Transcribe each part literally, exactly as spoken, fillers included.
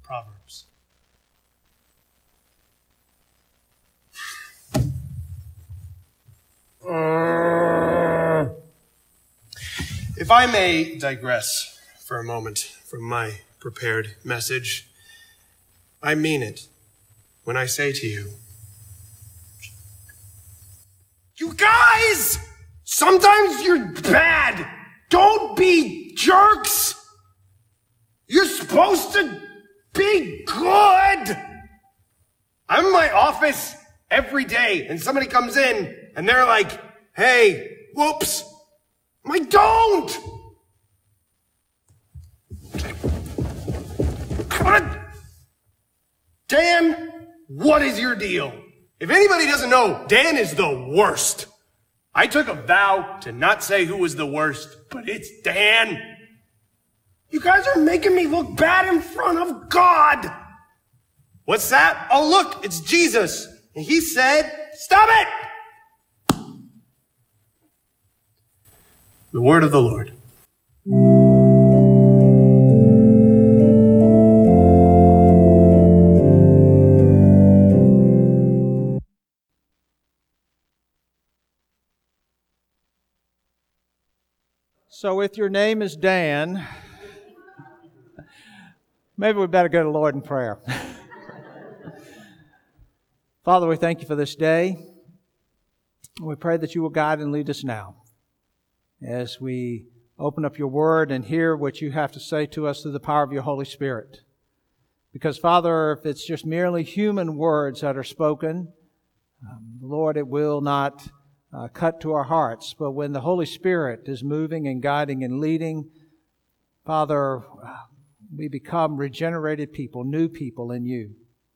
Proverbs. If I may digress for a moment from my prepared message, I mean it when I say to you, you guys, sometimes you're bad. Don't be jerks. You're supposed to be good. I'm in my office every day and somebody comes in and they're like, hey, whoops. I'm like, don't. Dan, what is your deal? If anybody doesn't know, Dan is the worst. I took a vow to not say who was the worst, but it's Dan. You guys are making me look bad in front of God. What's that? Oh, look, it's Jesus. And he said, stop it! The word of the Lord. So if your name is Dan, maybe we better go to the Lord in prayer. Father, we thank you for this day. We pray that you will guide and lead us now as we open up your word and hear what you have to say to us through the power of your Holy Spirit. Because, Father, if it's just merely human words that are spoken, um, Lord, it will not uh, cut to our hearts. But when the Holy Spirit is moving and guiding and leading, Father, uh, we become regenerated people, new people in you.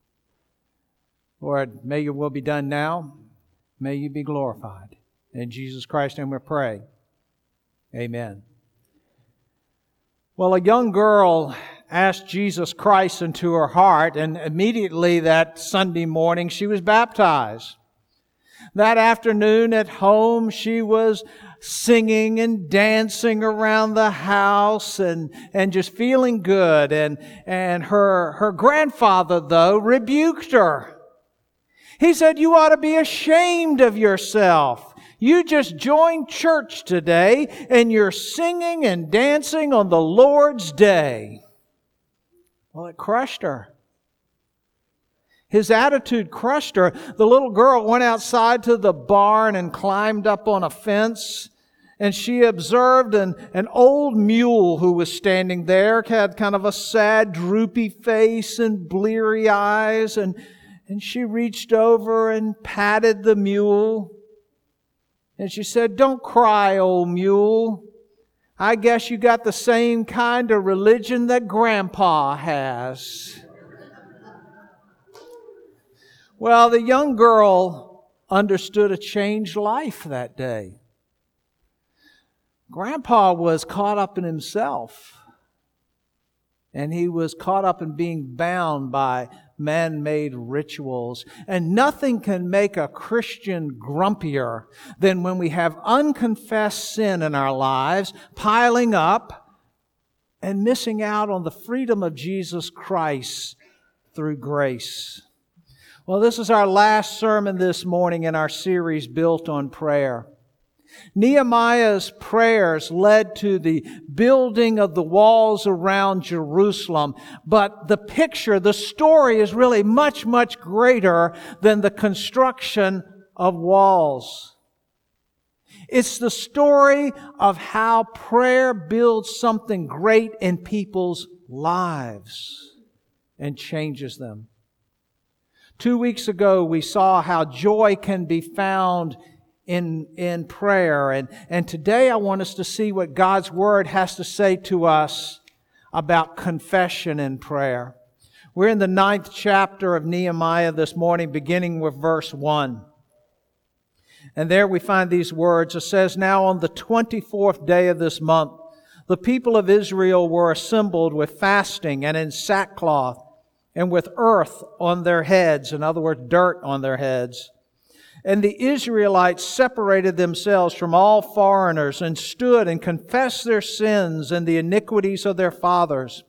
Lord, may your will be done now. May you be glorified. In Jesus Christ's name we pray. Amen. Well, a young girl asked Jesus Christ into her heart, and immediately that Sunday morning she was baptized. That afternoon at home she was singing and dancing around the house and, and just feeling good. And, and her, her grandfather, though, rebuked her. He said, you ought to be ashamed of yourself. You just joined church today and you're singing and dancing on the Lord's day. Well, it crushed her. His attitude crushed her. The little girl went outside to the barn and climbed up on a fence. And she observed an, an old mule who was standing there, had kind of a sad, droopy face and bleary eyes. And, and she reached over and patted the mule. And she said, don't cry, old mule. I guess you got the same kind of religion that Grandpa has. Well, the young girl understood a changed life that day. Grandpa was caught up in himself. And he was caught up in being bound by man-made rituals. And nothing can make a Christian grumpier than when we have unconfessed sin in our lives, piling up and missing out on the freedom of Jesus Christ through grace. Well, this is our last sermon this morning in our series built on prayer. Nehemiah's prayers led to the building of the walls around Jerusalem. But the picture, the story is really much, much greater than the construction of walls. It's the story of how prayer builds something great in people's lives and changes them. Two weeks ago, we saw how joy can be found in, in prayer. And, and today I want us to see what God's Word has to say to us about confession and prayer. We're in the ninth chapter of Nehemiah this morning, beginning with verse one. And there we find these words. It says, now on the twenty-fourth day of this month, the people of Israel were assembled with fasting and in sackcloth, and with earth on their heads, in other words, dirt on their heads. And the Israelites separated themselves from all foreigners and stood and confessed their sins and the iniquities of their fathers.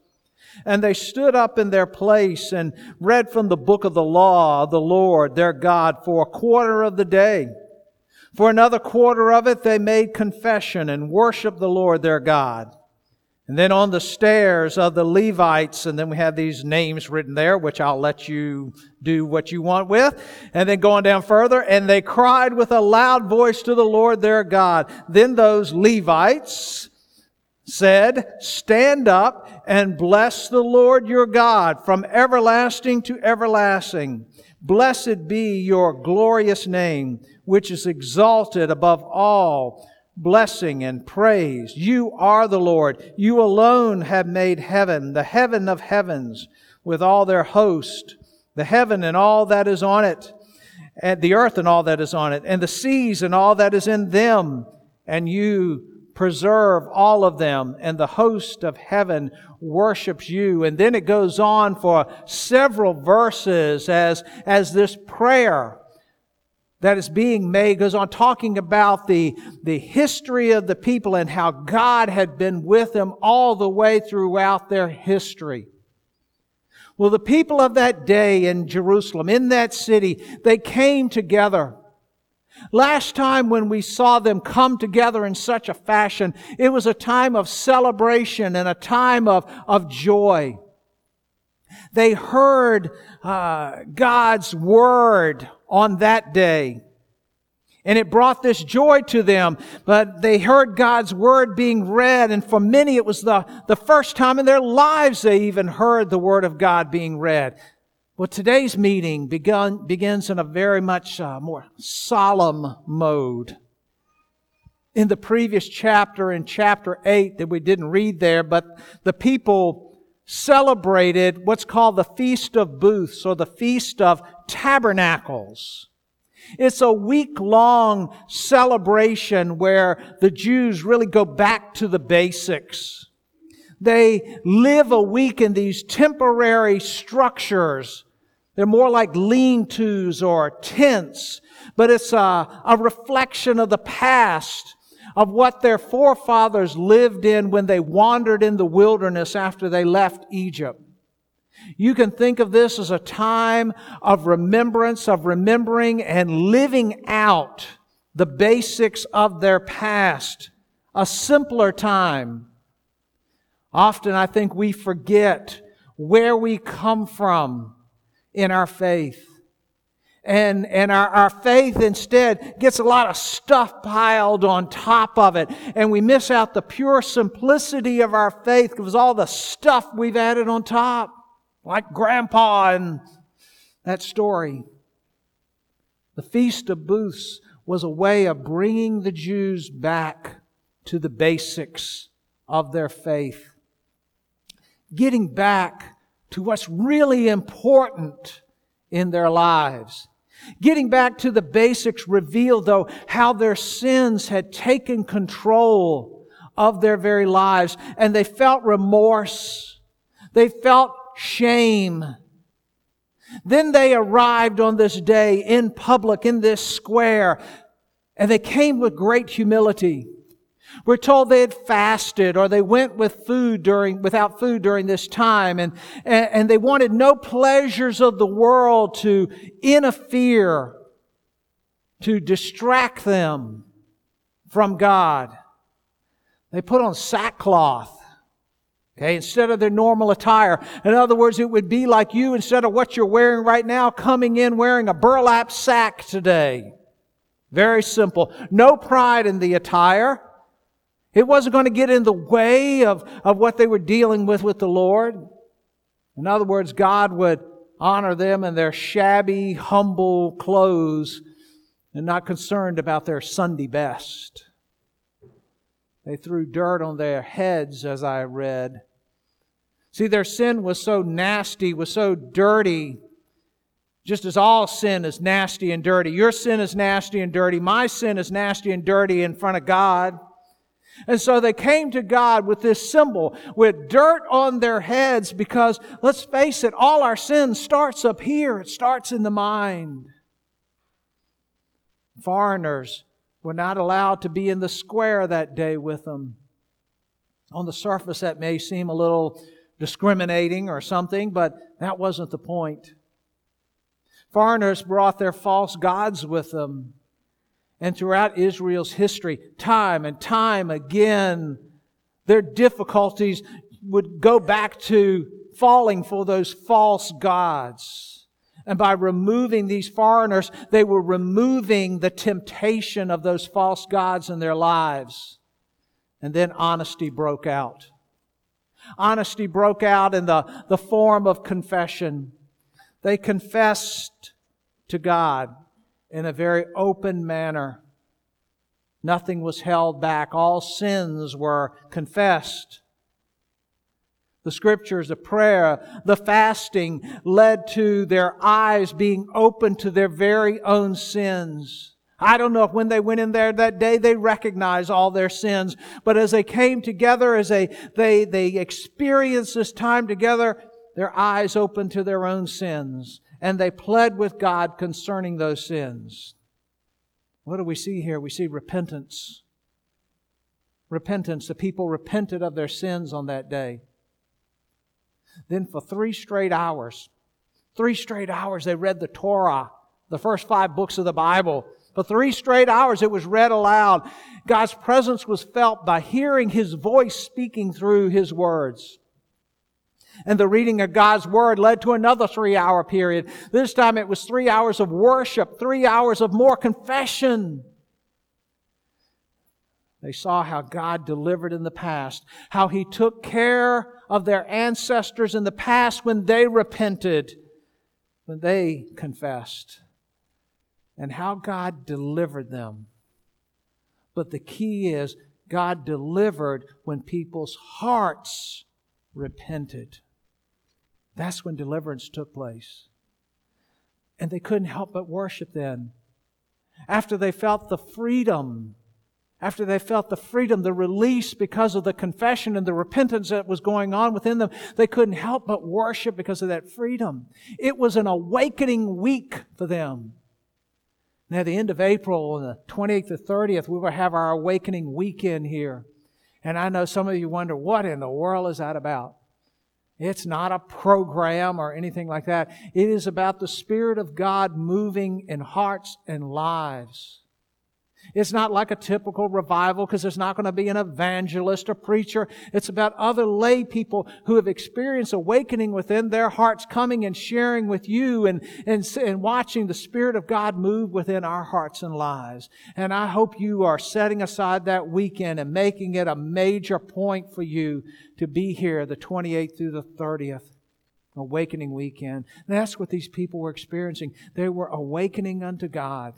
And they stood up in their place and read from the book of the law of the Lord their God for a quarter of the day. For another quarter of it they made confession and worshiped the Lord their God. And then on the stairs of the Levites, and then we have these names written there, which I'll let you do what you want with. And then going down further, and they cried with a loud voice to the Lord their God. Then those Levites said, "Stand up and bless the Lord your God from everlasting to everlasting. Blessed be your glorious name, which is exalted above all blessing and praise. You are the Lord. You alone have made heaven, the heaven of heavens, with all their host, the heaven and all that is on it, and the earth and all that is on it, and the seas and all that is in them. And you preserve all of them, and the host of heaven worships you." And then it goes on for several verses as, as this prayer that is being made goes on talking about the, the history of the people and how God had been with them all the way throughout their history. Well, the people of that day in Jerusalem, in that city, they came together. Last time when we saw them come together in such a fashion, it was a time of celebration and a time of, of joy. They heard uh, God's Word on that day. And it brought this joy to them. But they heard God's Word being read. And for many, it was the, the first time in their lives they even heard the Word of God being read. Well, today's meeting begun, begins in a very much uh, more solemn mode. In the previous chapter, in chapter eight, that we didn't read there, but the people celebrated what's called the Feast of Booths, or the Feast of Tabernacles. It's a week-long celebration where the Jews really go back to the basics. They live a week in these temporary structures. They're more like lean-tos or tents, but it's a, a reflection of the past, of what their forefathers lived in when they wandered in the wilderness after they left Egypt. You can think of this as a time of remembrance, of remembering and living out the basics of their past. A simpler time. Often I think we forget where we come from in our faith. And, and our, our faith instead gets a lot of stuff piled on top of it. And we miss out the pure simplicity of our faith because all the stuff we've added on top. Like Grandpa and that story. The Feast of Booths was a way of bringing the Jews back to the basics of their faith. Getting back to what's really important in their lives. Getting back to the basics revealed, though, how their sins had taken control of their very lives. And they felt remorse. They felt shame. Then they arrived on this day in public, in this square, and they came with great humility. We're told they had fasted, or they went with food during, without food during this time, and, and, and they wanted no pleasures of the world to interfere, to distract them from God. They put on sackcloth. Okay, instead of their normal attire. In other words, it would be like you, instead of what you're wearing right now, coming in wearing a burlap sack today. Very simple. No pride in the attire. It wasn't going to get in the way of, of what they were dealing with with the Lord. In other words, God would honor them in their shabby, humble clothes and not concerned about their Sunday best. They threw dirt on their heads, as I read. See, their sin was so nasty, was so dirty, just as all sin is nasty and dirty. Your sin is nasty and dirty. My sin is nasty and dirty in front of God. And so they came to God with this symbol, with dirt on their heads, because, let's face it, all our sin starts up here. It starts in the mind. Foreigners were not allowed to be in the square that day with them. On the surface, that may seem a little discriminating or something, but that wasn't the point. Foreigners brought their false gods with them. And throughout Israel's history, time and time again, their difficulties would go back to falling for those false gods. And by removing these foreigners, they were removing the temptation of those false gods in their lives. And then honesty broke out. Honesty broke out in the, the form of confession. They confessed to God in a very open manner. Nothing was held back. All sins were confessed. The Scriptures, the prayer, the fasting led to their eyes being open to their very own sins. I don't know if when they went in there that day they recognized all their sins, but as they came together, as they, they, they experienced this time together, their eyes opened to their own sins, and they pled with God concerning those sins. What do we see here? We see repentance. Repentance. The people repented of their sins on that day. Then for three straight hours, three straight hours they read the Torah, the first five books of the Bible. For three straight hours it was read aloud. God's presence was felt by hearing His voice speaking through His words. And the reading of God's Word led to another three-hour period. This time it was three hours of worship, three hours of more confession. They saw how God delivered in the past, how He took care of their ancestors in the past when they repented, when they confessed, and how God delivered them. But the key is God delivered when people's hearts repented. That's when deliverance took place. And they couldn't help but worship then. After they felt the freedom, after they felt the freedom, the release because of the confession and the repentance that was going on within them, they couldn't help but worship because of that freedom. It was an awakening week for them. Now, at the end of April, on the twenty-eighth to thirtieth, we will have our awakening weekend here. And I know some of you wonder, what in the world is that about? It's not a program or anything like that. It is about the Spirit of God moving in hearts and lives. It's not like a typical revival because there's not going to be an evangelist or preacher. It's about other lay people who have experienced awakening within their hearts, coming and sharing with you and, and, and watching the Spirit of God move within our hearts and lives. And I hope you are setting aside that weekend and making it a major point for you to be here the twenty-eighth through the thirtieth. Awakening weekend. And that's what these people were experiencing. They were awakening unto God.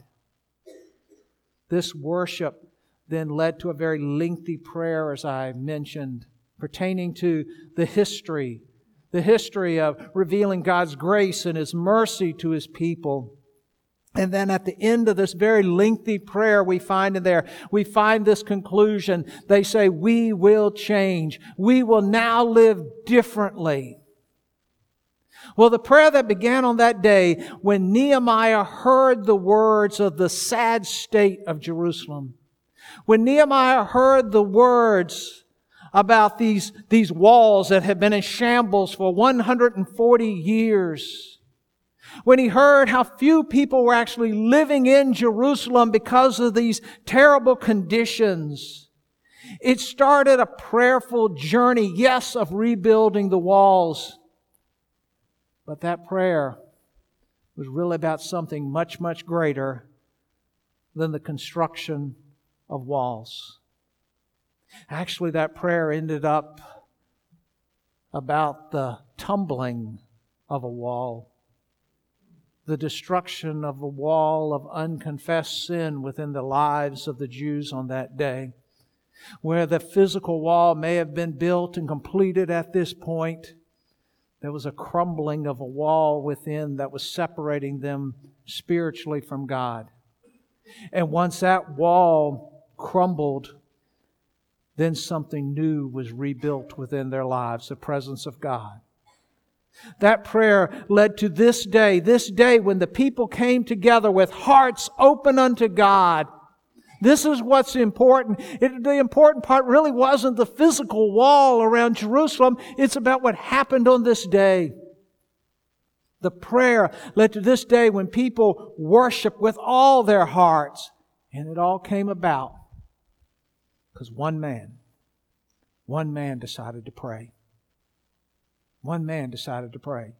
This worship then led to a very lengthy prayer, as I mentioned, pertaining to the history, the history of revealing God's grace and His mercy to His people. And then at the end of this very lengthy prayer we find in there, we find this conclusion. They say, we will change. We will now live differently. Well, the prayer that began on that day when Nehemiah heard the words of the sad state of Jerusalem, when Nehemiah heard the words about these, these walls that had been in shambles for one hundred forty years, when he heard how few people were actually living in Jerusalem because of these terrible conditions, it started a prayerful journey, yes, of rebuilding the walls. But that prayer was really about something much, much greater than the construction of walls. Actually, that prayer ended up about the tumbling of a wall, the destruction of a wall of unconfessed sin within the lives of the Jews on that day, where the physical wall may have been built and completed at this point. There was a crumbling of a wall within that was separating them spiritually from God. And once that wall crumbled, then something new was rebuilt within their lives, the presence of God. That prayer led to this day, this day when the people came together with hearts open unto God. This is what's important. It, the important part really wasn't the physical wall around Jerusalem. It's about what happened on this day. The prayer led to this day when people worship with all their hearts. And it all came about because one man, one man decided to pray. One man decided to pray.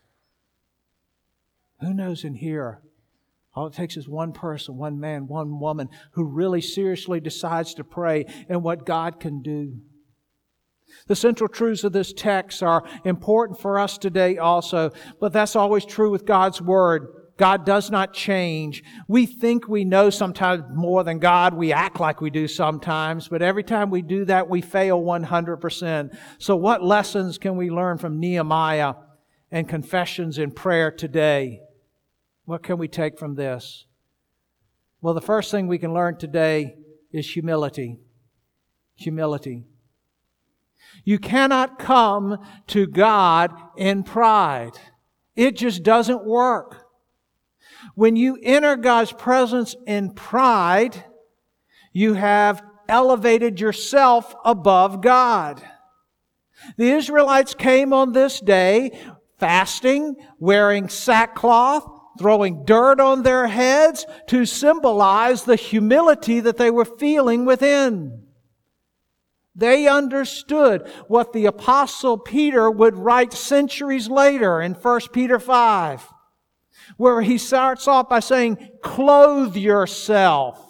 Who knows in here, all it takes is one person, one man, one woman who really seriously decides to pray and what God can do. The central truths of this text are important for us today also, but that's always true with God's Word. God does not change. We think we know sometimes more than God. We act like we do sometimes, but every time we do that, we fail one hundred percent. So what lessons can we learn from Nehemiah and confessions in prayer today? What can we take from this? Well, the first thing we can learn today is humility. Humility. You cannot come to God in pride. It just doesn't work. When you enter God's presence in pride, you have elevated yourself above God. The Israelites came on this day fasting, wearing sackcloth, throwing dirt on their heads to symbolize the humility that they were feeling within. They understood what the Apostle Peter would write centuries later in First Peter five, where he starts off by saying, clothe yourself.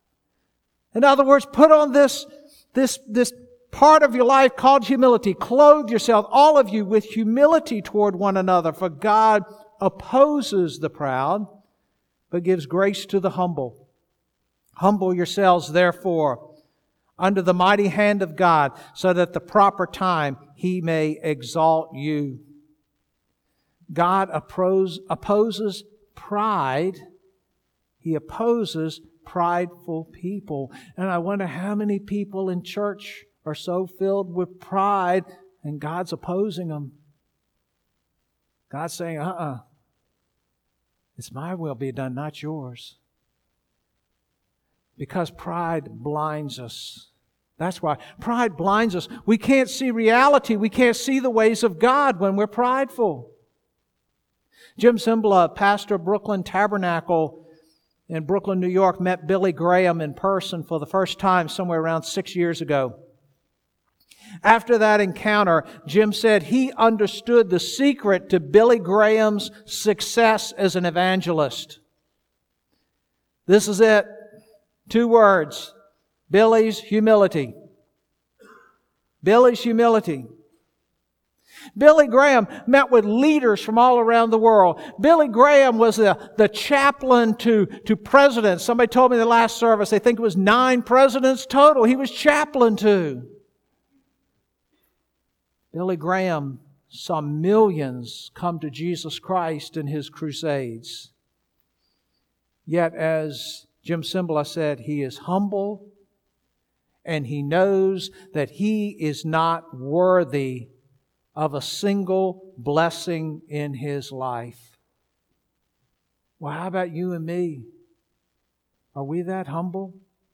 In other words, put on this, this, this part of your life called humility. Clothe yourself, all of you, with humility toward one another, for God opposes the proud, but gives grace to the humble. Humble yourselves, therefore, under the mighty hand of God, so that at the proper time He may exalt you. God oppose, opposes pride. He opposes prideful people. And I wonder how many people in church are so filled with pride and God's opposing them. God's saying, uh-uh. It's my will be done, not yours. Because pride blinds us. That's why. Pride blinds us. We can't see reality. We can't see the ways of God when we're prideful. Jim Cymbala, pastor of Brooklyn Tabernacle in Brooklyn, New York, met Billy Graham in person for the first time somewhere around six years ago. After that encounter, Jim said he understood the secret to Billy Graham's success as an evangelist. This is it. Two words. Billy's humility. Billy's humility. Billy Graham met with leaders from all around the world. Billy Graham was the, the chaplain to, to presidents. Somebody told me in the last service they think it was nine presidents total he was chaplain to. Billy Graham saw millions come to Jesus Christ in his crusades. Yet, as Jim Cymbala said, he is humble and he knows that he is not worthy of a single blessing in his life. Well, how about you and me? Are we that humble?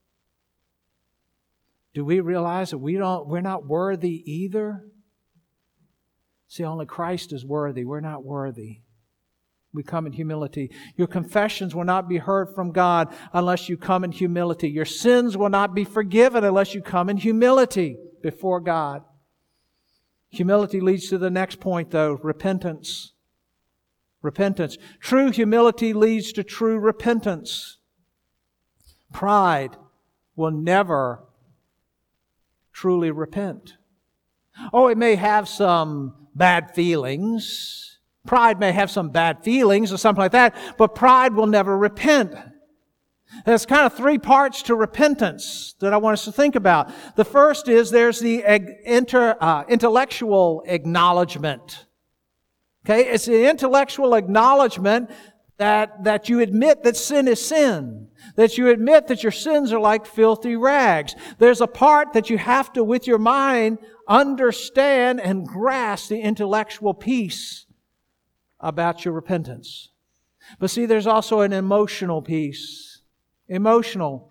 Do we realize that we don't, we're not worthy either? See, only Christ is worthy. We're not worthy. We come in humility. Your confessions will not be heard from God unless you come in humility. Your sins will not be forgiven unless you come in humility before God. Humility leads to the next point, though, repentance. Repentance. True humility leads to true repentance. Pride will never truly repent. Oh, it may have some bad feelings. Pride may have some bad feelings or something like that, but pride will never repent. There's kind of three parts to repentance that I want us to think about. The first is there's the inter, uh, intellectual acknowledgement. Okay, it's the intellectual acknowledgement that, that you admit that sin is sin. That you admit that your sins are like filthy rags. There's a part that you have to, with your mind, understand and grasp the intellectual piece about your repentance. But see, there's also an emotional piece. Emotional.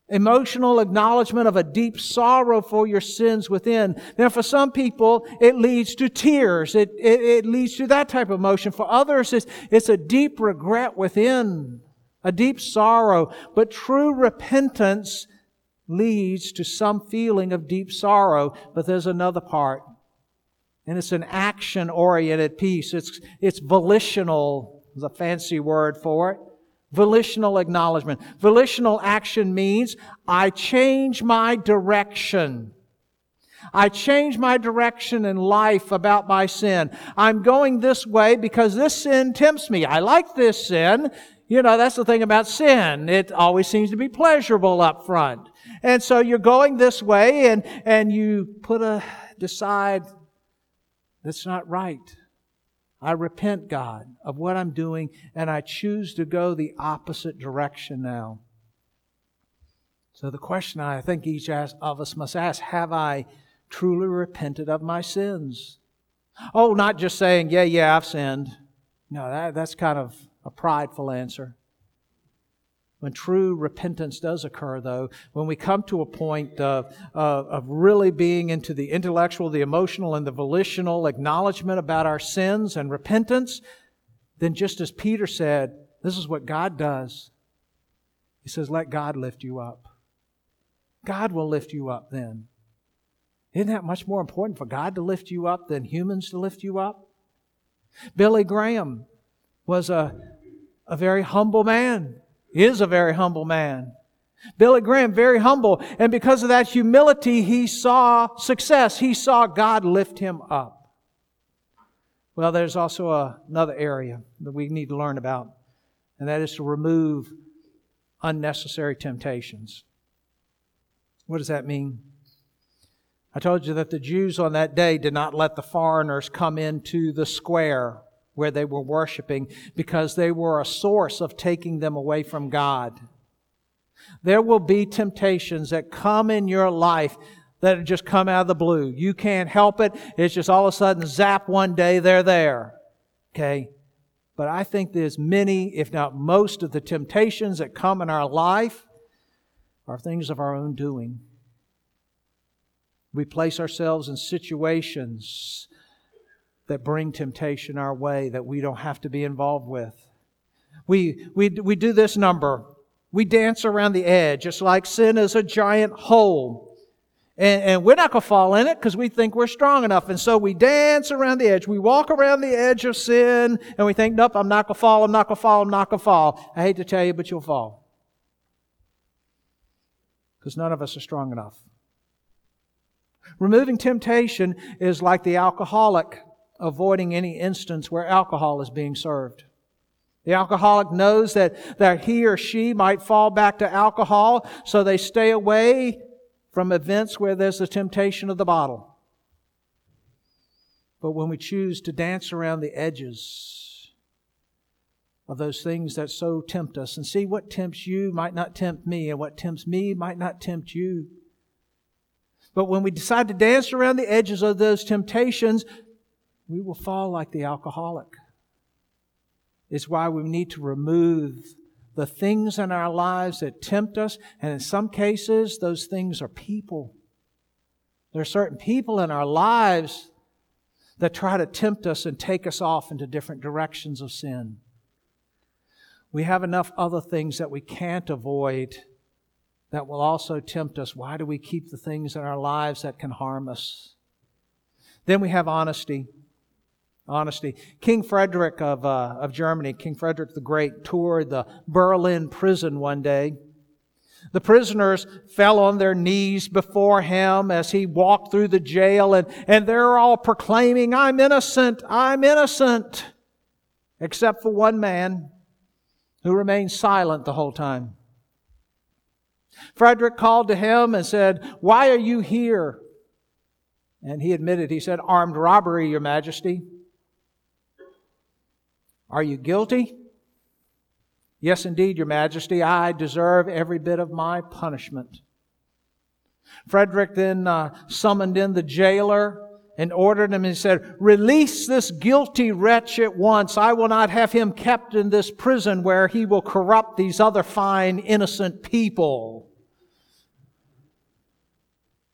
Emotional acknowledgement of a deep sorrow for your sins within. Now, for some people, it leads to tears. It, it, it leads to that type of emotion. For others, it's, it's a deep regret within, a deep sorrow. But true repentance leads to some feeling of deep sorrow. But there's another part. And it's an action-oriented piece. It's, it's volitional, is a fancy word for it. Volitional acknowledgement. Volitional action means I change my direction. I change my direction in life about my sin. I'm going this way because this sin tempts me. I like this sin. You know, that's the thing about sin. It always seems to be pleasurable up front. And so you're going this way and, and you put a, decide that's not right. I repent, God, of what I'm doing, and I choose to go the opposite direction now. So the question I think each of us must ask, have I truly repented of my sins? Oh, not just saying, yeah, yeah, I've sinned. No, that, that's kind of a prideful answer. When true repentance does occur, though, when we come to a point of, of, of really being into the intellectual, the emotional, and the volitional acknowledgement about our sins and repentance, then just as Peter said, this is what God does. He says, let God lift you up. God will lift you up then. Isn't that much more important for God to lift you up than humans to lift you up? Billy Graham was a, a very humble man. He is a very humble man. Billy Graham, very humble. And because of that humility, he saw success. He saw God lift him up. Well, there's also a, another area that we need to learn about, and that is to remove unnecessary temptations. What does that mean? I told you that the Jews on that day did not let the foreigners come into the square where they were worshiping because they were a source of taking them away from God. There will be temptations that come in your life that just come out of the blue. You can't help it. It's just all of a sudden, zap, one day they're there. Okay? But I think there's many, if not most, of the temptations that come in our life are things of our own doing. We place ourselves in situations that bring temptation our way that we don't have to be involved with. We, we, we do this number. We dance around the edge. It's like sin is a giant hole. And, and we're not going to fall in it because we think we're strong enough. And so we dance around the edge. We walk around the edge of sin and we think, nope, I'm not going to fall, I'm not going to fall, I'm not going to fall. I hate to tell you, but you'll fall. Because none of us are strong enough. Removing temptation is like the alcoholic avoiding any instance where alcohol is being served. The alcoholic knows that, that he or she might fall back to alcohol, so they stay away from events where there's the temptation of the bottle. But when we choose to dance around the edges of those things that so tempt us, and see, what tempts you might not tempt me, and what tempts me might not tempt you. But when we decide to dance around the edges of those temptations, we will fall like the alcoholic. It's why we need to remove the things in our lives that tempt us. And in some cases, those things are people. There are certain people in our lives that try to tempt us and take us off into different directions of sin. We have enough other things that we can't avoid that will also tempt us. Why do we keep the things in our lives that can harm us? Then we have honesty. Honesty. King Frederick of uh, of Germany, King Frederick the Great, toured the Berlin prison one day. The prisoners fell on their knees before him as he walked through the jail, and, and they're all proclaiming, I'm innocent, I'm innocent, except for one man who remained silent the whole time. Frederick called to him and said, why are you here? And he admitted, he said, armed robbery, Your Majesty. Are you guilty? Yes, indeed, Your Majesty. I deserve every bit of my punishment. Frederick then uh, summoned in the jailer and ordered him. He said, release this guilty wretch at once. I will not have him kept in this prison where he will corrupt these other fine, innocent people.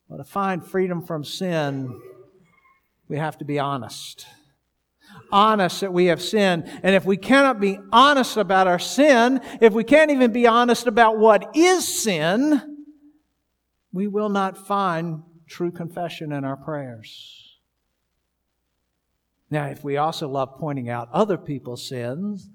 Well, to find freedom from sin, we have to be honest. Honest that we have sinned. And if we cannot be honest about our sin, if we can't even be honest about what is sin, we will not find true confession in our prayers. Now, if we also love pointing out other people's sins,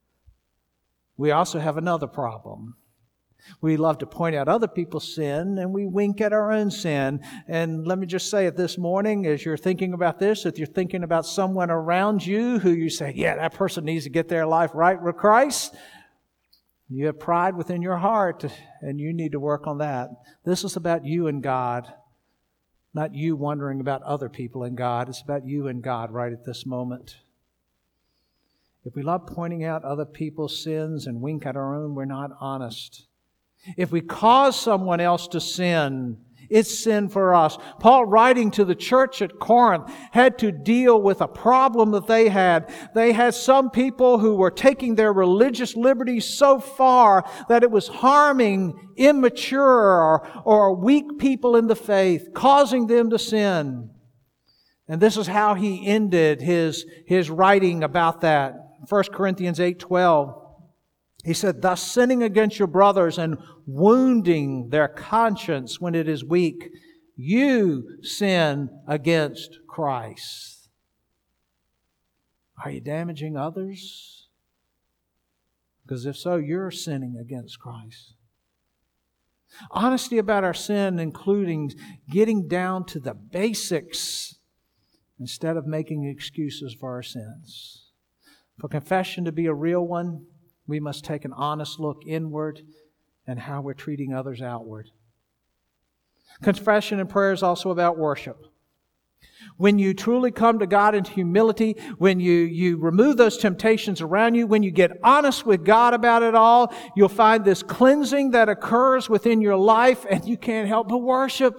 we also have another problem. We love to point out other people's sin, and we wink at our own sin. And let me just say it this morning, as you're thinking about this, if you're thinking about someone around you who you say, yeah, that person needs to get their life right with Christ, you have pride within your heart, and you need to work on that. This is about you and God, not you wondering about other people and God. It's about you and God right at this moment. If we love pointing out other people's sins and wink at our own, we're not honest. If we cause someone else to sin, it's sin for us. Paul, writing to the church at Corinth, had to deal with a problem that they had. They had some people who were taking their religious liberties so far that it was harming immature or, or weak people in the faith, causing them to sin. And this is how he ended his, his writing about that. First Corinthians eight twelve. He said, thus sinning against your brothers and wounding their conscience when it is weak, you sin against Christ. Are you damaging others? Because if so, you're sinning against Christ. Honesty about our sin, including getting down to the basics instead of making excuses for our sins. For confession to be a real one, we must take an honest look inward and how we're treating others outward. Confession and prayer is also about worship. When you truly come to God in humility, when you, you remove those temptations around you, when you get honest with God about it all, you'll find this cleansing that occurs within your life, and you can't help but worship.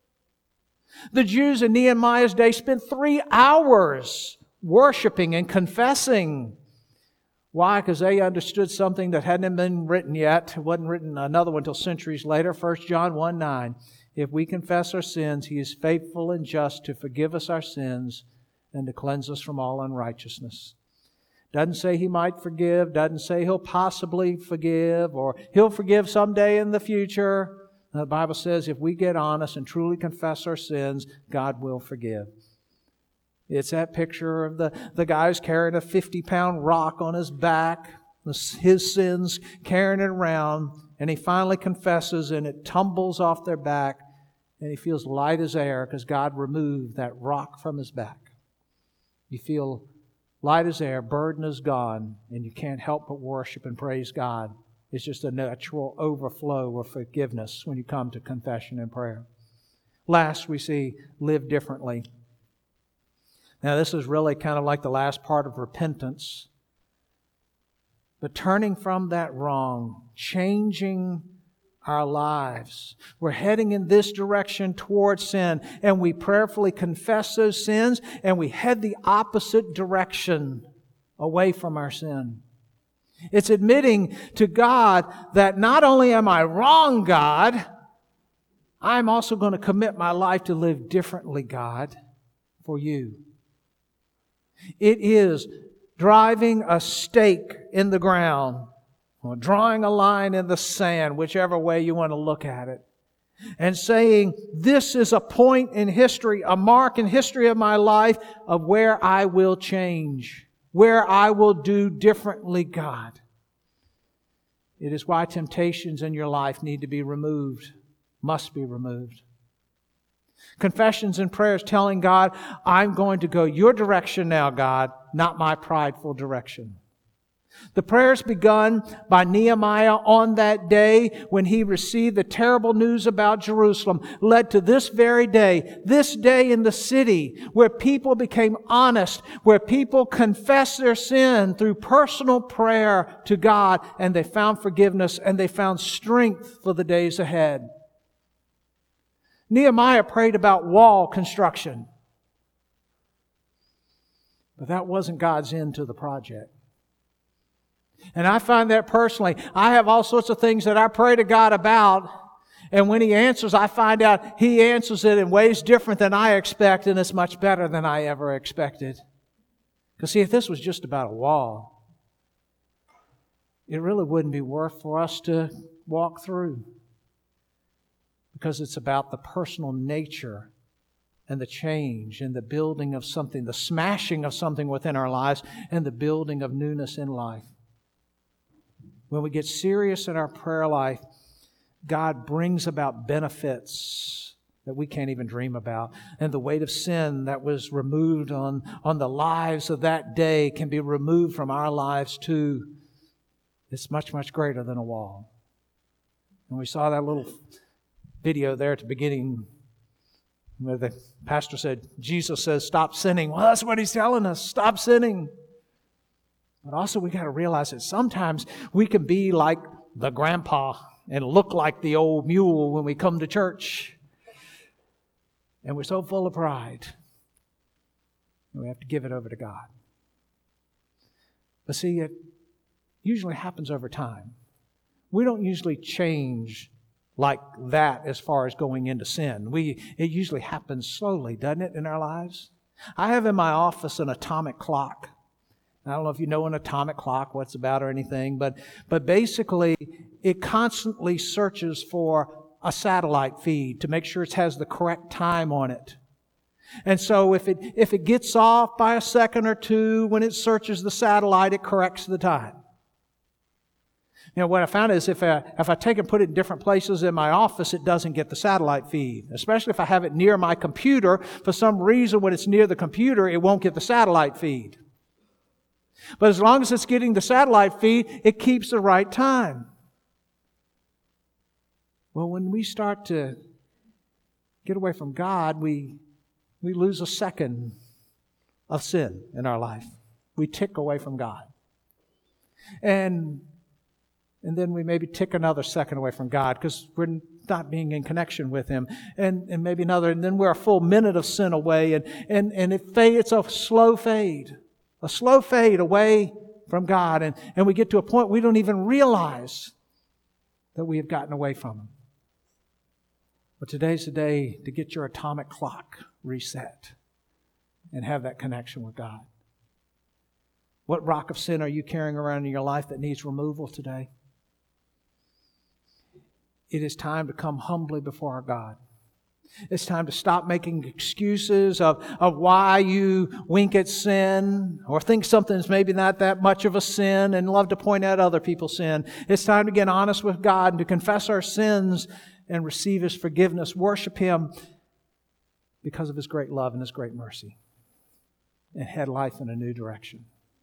The Jews in Nehemiah's day spent three hours worshiping and confessing. Why? Because they understood something that hadn't been written yet. It wasn't written another one until centuries later. First John one nine. If we confess our sins, He is faithful and just to forgive us our sins and to cleanse us from all unrighteousness. Doesn't say He might forgive. Doesn't say He'll possibly forgive or He'll forgive someday in the future. The Bible says if we get honest and truly confess our sins, God will forgive. It's that picture of the, the guy who's carrying a fifty-pound rock on his back, his sins, carrying it around, and he finally confesses and it tumbles off their back, and he feels light as air because God removed that rock from his back. You feel light as air, burden is gone, and you can't help but worship and praise God. It's just a natural overflow of forgiveness when you come to confession and prayer. Last, we see live differently. Now, this is really kind of like the last part of repentance. But turning from that wrong, changing our lives. We're heading in this direction towards sin, and we prayerfully confess those sins, and we head the opposite direction away from our sin. It's admitting to God that not only am I wrong, God, I'm also going to commit my life to live differently, God, for You. It is driving a stake in the ground or drawing a line in the sand, whichever way you want to look at it, and saying, this is a point in history, a mark in history of my life of where I will change, where I will do differently, God. It is why temptations in your life need to be removed, must be removed. Confessions and prayers telling God, I'm going to go Your direction now, God, not my prideful direction. The prayers begun by Nehemiah on that day when he received the terrible news about Jerusalem led to this very day, this day in the city where people became honest, where people confessed their sin through personal prayer to God, and they found forgiveness and they found strength for the days ahead. Nehemiah prayed about wall construction. But that wasn't God's end to the project. And I find that personally. I have all sorts of things that I pray to God about, And when He answers, I find out He answers it in ways different than I expect, and it's much better than I ever expected. Because see, if this was just about a wall, it really wouldn't be worth for us to walk through. Because it's about the personal nature and the change and the building of something, the smashing of something within our lives and the building of newness in life. When we get serious in our prayer life, God brings about benefits that we can't even dream about. And the weight of sin that was removed on, on the lives of that day can be removed from our lives too. It's much, much greater than a wall. And we saw that little video there at the beginning where the pastor said, Jesus says, stop sinning. Well, that's what He's telling us. Stop sinning. But also we got to realize that sometimes we can be like the grandpa and look like the old mule when we come to church. And we're so full of pride. And we have to give it over to God. But see, it usually happens over time. We don't usually change like that as far as going into sin. We it usually happens slowly, doesn't it, in our lives? I have in my office an atomic clock. I don't know if you know an atomic clock, what it's about or anything, but, but basically it constantly searches for a satellite feed to make sure it has the correct time on it. And so if it, if it gets off by a second or two, when it searches the satellite, it corrects the time. You know, what I found is if I, if I take and put it in different places in my office, it doesn't get the satellite feed. Especially if I have it near my computer. For some reason, when it's near the computer, it won't get the satellite feed. But as long as it's getting the satellite feed, it keeps the right time. Well, when we start to get away from God, we, we lose a second of sin in our life. We tick away from God. And, and then we maybe tick another second away from God because we're not being in connection with Him. And, and maybe another, and then we're a full minute of sin away. And, and, and it fades, it's a slow fade. A slow fade away from God. And, and we get to a point we don't even realize that we have gotten away from Him. But today's the day to get your atomic clock reset and have that connection with God. What rock of sin are you carrying around in your life that needs removal today? It is time to come humbly before our God. It's time to stop making excuses of, of why you wink at sin or think something's maybe not that much of a sin and love to point out other people's sin. It's time to get honest with God and to confess our sins and receive His forgiveness. Worship Him because of His great love and His great mercy and head life in a new direction.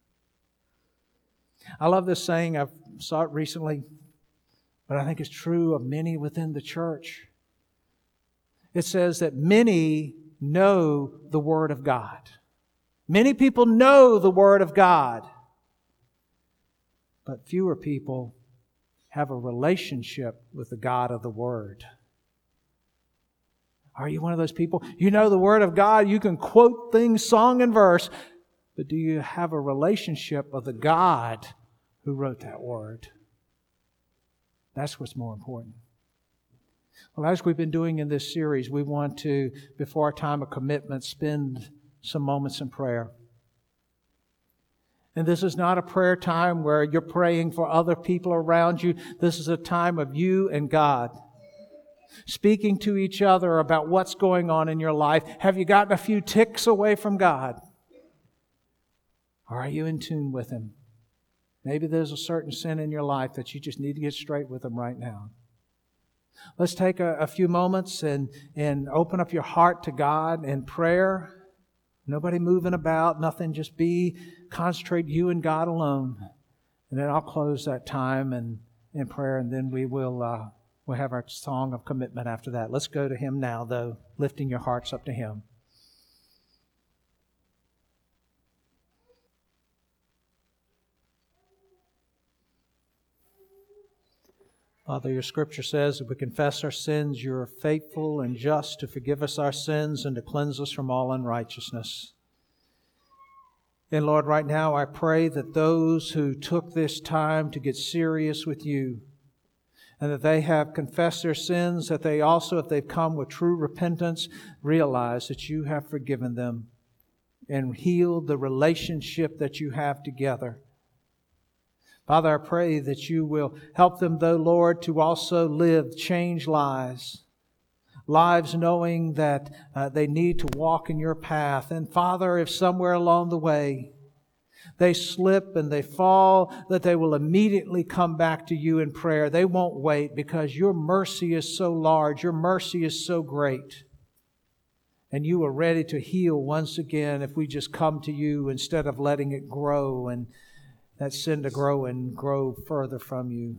I love this saying. I saw it recently, but I think it's true of many within the church. It says that many know the Word of God. Many people know the Word of God. But fewer people have a relationship with the God of the Word. Are you one of those people? You know the Word of God. You can quote things song and verse. But do you have a relationship with the God who wrote that Word? That's what's more important. Well, as we've been doing in this series, we want to, before our time of commitment, spend some moments in prayer. And this is not a prayer time where you're praying for other people around you. This is a time of you and God, speaking to each other about what's going on in your life. Have you gotten a few ticks away from God? Or are you in tune with Him? Maybe there's a certain sin in your life that you just need to get straight with Him right now. Let's take a, a few moments and, and open up your heart to God in prayer. Nobody moving about, nothing, just be, concentrate you and God alone. And then I'll close that time and in prayer, and then we will uh, we'll have our song of commitment after that. Let's go to Him now, though, lifting your hearts up to Him. Father, your Scripture says if we confess our sins, you are faithful and just to forgive us our sins and to cleanse us from all unrighteousness. And Lord, right now I pray that those who took this time to get serious with you, and that they have confessed their sins, that they also, if they've come with true repentance, realize that you have forgiven them and healed the relationship that you have together. Father, I pray that you will help them, though, Lord, to also live changed lives. Lives knowing that uh, they need to walk in your path. And Father, if somewhere along the way they slip and they fall, that they will immediately come back to you in prayer. They won't wait, because your mercy is so large. Your mercy is so great. And you are ready to heal once again if we just come to you instead of letting it grow and that sin to grow and grow further from you.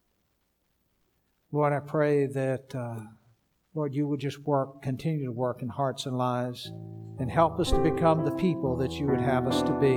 Lord, I pray that, uh, Lord, you would just work, continue to work in hearts and lives and help us to become the people that you would have us to be.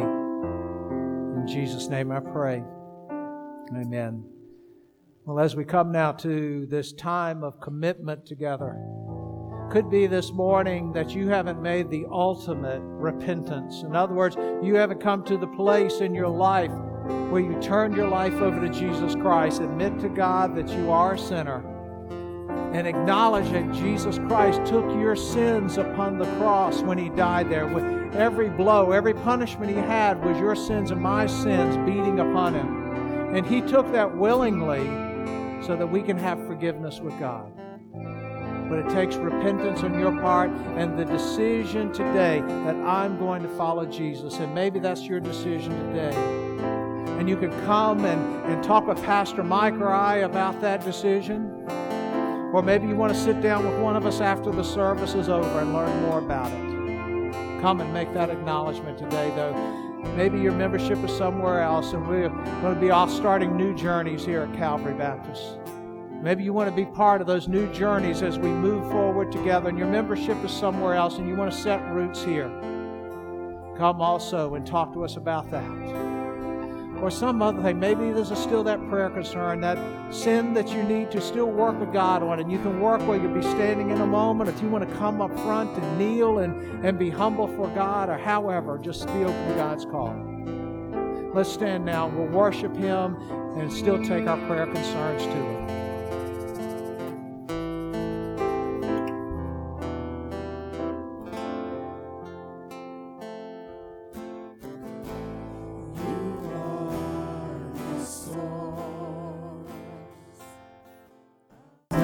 In Jesus' name I pray. Amen. Well, as we come now to this time of commitment together, could be this morning that you haven't made the ultimate repentance. In other words, you haven't come to the place in your life where you turn your life over to Jesus Christ, admit to God that you are a sinner, and acknowledge that Jesus Christ took your sins upon the cross when He died there. With every blow, every punishment He had was your sins and my sins beating upon Him. And He took that willingly so that we can have forgiveness with God. But it takes repentance on your part and the decision today that I'm going to follow Jesus. And maybe that's your decision today. And you can come and, and talk with Pastor Mike or I about that decision. Or maybe you want to sit down with one of us after the service is over and learn more about it. Come and make that acknowledgement today, though. Maybe your membership is somewhere else, and we're going to be off starting new journeys here at Calvary Baptist. Maybe you want to be part of those new journeys as we move forward together, and your membership is somewhere else, and you want to set roots here. Come also and talk to us about that. Or some other thing. Maybe there's a, still that prayer concern, that sin that you need to still work with God on. And you can work where you'll be standing in a moment. If you want to come up front and kneel and, and be humble for God, or however, just be open to God's call. Let's stand now. We'll worship Him and still take our prayer concerns to Him.